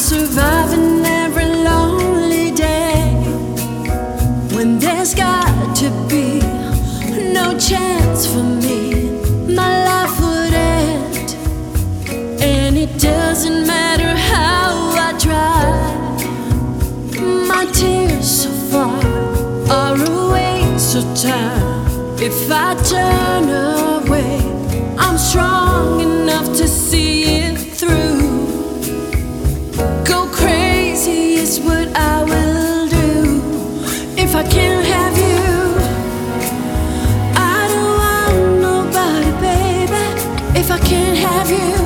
surviving every lonely day when there's got to be no chance for me. My life would end, and it doesn't matter how I try. My tears so far are a waste of time. If I turn away, I'm strong enough to see it through. Go crazy is what I will do. If I can't have you, I don't want nobody, baby. If I can't have you,